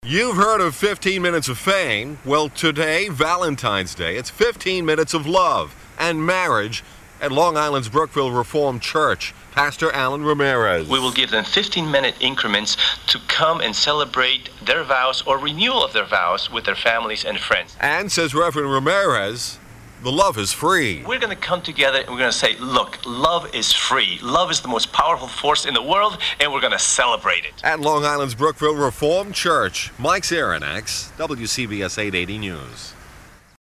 You've heard of 15 minutes of fame. Well, today, Valentine's Day, it's 15 minutes of love and marriage at Long Island's Brookville Reformed Church. Pastor Alan Ramirez. We will give them 15-minute increments to come and celebrate their vows or renewal of their vows with their families and friends. And, says Reverend Ramirez, the love is free. We're going to come together and we're going to say, look, love is free. Love is the most powerful force in the world, and we're going to celebrate it. At Long Island's Brookville Reformed Church, Mike Zerinax, WCBS 880 News.